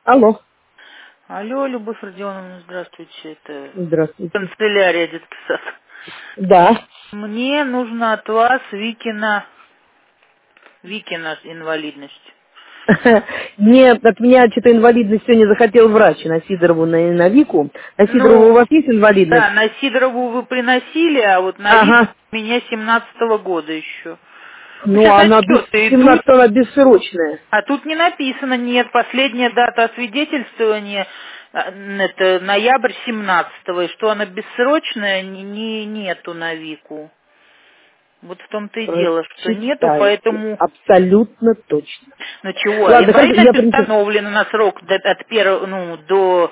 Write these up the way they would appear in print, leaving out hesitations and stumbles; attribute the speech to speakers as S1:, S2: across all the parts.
S1: Алло.
S2: Алло, Любовь Родионовна, здравствуйте. Это
S1: Здравствуйте.
S2: канцелярия детский сад.
S1: Да.
S2: Мне нужно от вас Викина инвалидность.
S1: Нет, от меня что-то инвалидность сегодня захотел врач на Сидорову, на Вику. На Сидорову у
S2: Ну,
S1: вас есть инвалидность?
S2: да, на Сидорову вы приносили, а вот на Вик
S1: Ага.
S2: у меня 17-го года еще. Ну,
S1: Ну,
S2: сейчас
S1: она без
S2: отчеты идут,
S1: 17 она бессрочная.
S2: а тут не написано, нет, последняя дата освидетельствования, это ноябрь 17-го, и что она бессрочная, нету на Вику. Вот в том-то и дело, что нету,
S1: Прочитайте.
S2: поэтому...
S1: Абсолютно точно.
S2: Ну чего,
S1: Ладно, хорошо, я
S2: инвалидность
S1: принесу.
S2: установлена на срок от первого, до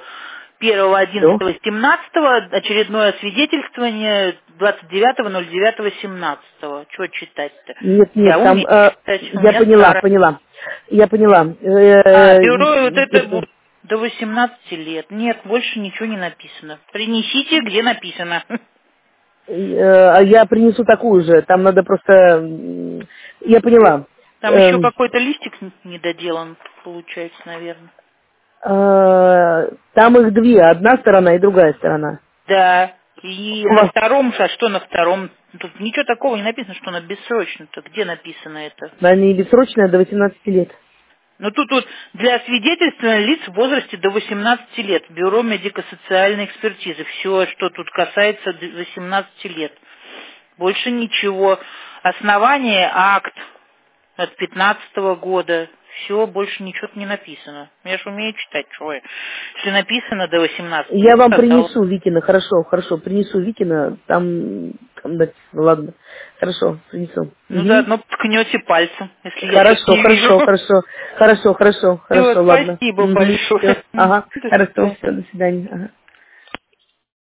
S2: 1.11.17, очередное освидетельствование 29.09.17. Чего читать-то?
S1: Нет,
S2: Я
S1: нет, там,
S2: умею читать, у
S1: я
S2: меня
S1: поняла,
S2: старая.
S1: поняла. Я поняла.
S2: Бюро вот это
S1: Это,
S2: будет до 18 лет. Нет, больше ничего не написано. Принесите, где написано.
S1: я принесу такую же. Там надо просто... Я поняла.
S2: Там еще какой-то листик недоделан, получается, наверное.
S1: Там их две. Одна сторона и другая сторона.
S2: Да. И
S1: У
S2: на
S1: вас
S2: втором, а что на втором? Тут ничего такого не написано, что она бессрочно-то. Где написано это?
S1: она не бессрочная до 18 лет.
S2: Ну тут вот для свидетельствования лиц в возрасте до 18 лет. Бюро медико-социальной экспертизы. Все, что тут касается 18 лет. Больше ничего. Основание, акт от 15-го года. Все, больше ничего не написано. Я же умею читать, что я. Если написано до 18
S1: Я
S2: лет,
S1: вам
S2: пожалуйста.
S1: принесу Викина. Хорошо, хорошо. Принесу Викина. Там написано. Ладно. Хорошо, принесу.
S2: Ну,
S1: Мгм.
S2: заодно ткнете пальцем, если я что-то
S1: Хорошо,
S2: не вижу.
S1: хорошо, хорошо. Хорошо, хорошо,
S2: Все,
S1: хорошо, ладно.
S2: спасибо
S1: Угу. Все.
S2: большое.
S1: Ага.
S2: До
S1: Хорошо,
S2: свидания.
S1: все, до свидания. Ага.